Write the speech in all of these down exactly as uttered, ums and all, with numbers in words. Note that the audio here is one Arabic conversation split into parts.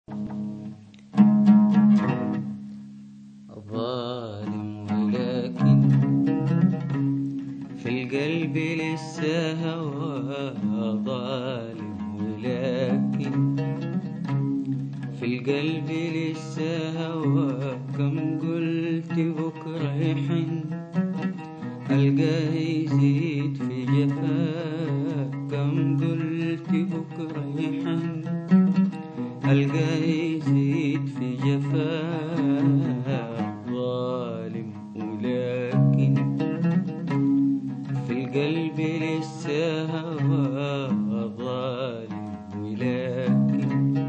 ظالم ولكن في القلب لسه هواه، ظالم ولكن في القلب لسه هواه. كم قلت بكرة يحن ألقاه يزيد في جفاه، كم قلت بكرة يحن ألقاه يزيد في جفاه. ظالم ولكن في القلب لسه هواه، ظالم ولكن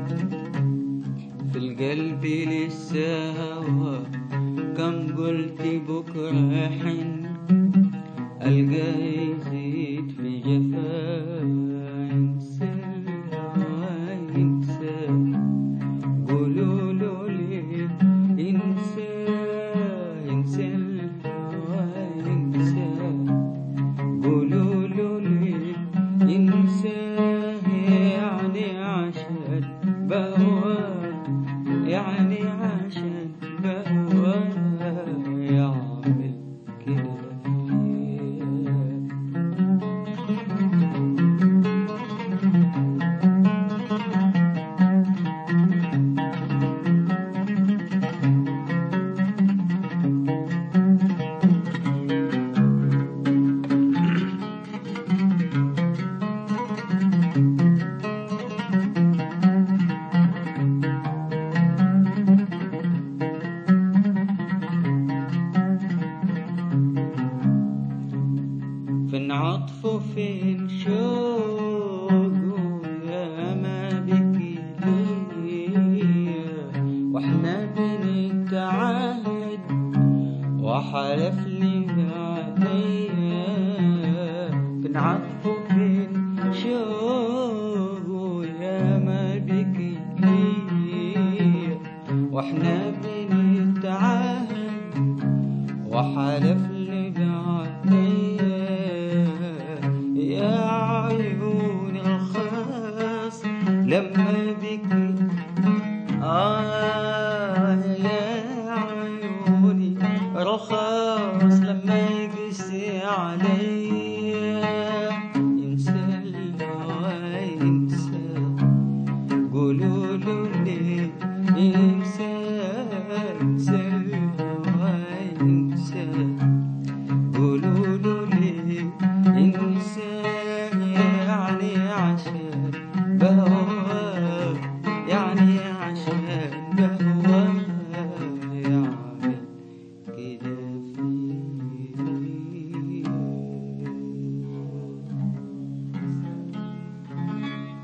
في القلب لسه هواه. كم قلت بكرة يحن ألقاه يزيد في جفاه. ينسى الهوى ينسى، قولوا له ليه ينسى، ينسى الهوى ينسى، قولوا له ليه ينسى. يعني عشان بهواه، يعني عشان بهواه يعمل كده فيا. فين عطفه فين شوقه يا ما بكي ليا، واحنا بنتعاهد وحلف لي عليا. فين عطفه فين شوقه يا ما بكي ليا، واحنا بنتعاهد وحلف لي عليا. يا عيون الخاص لما بكي، آه يا عيوني رخاص لما يقسي عليا. ينسى الهوى ينسى، قولوا له ليه ينسى.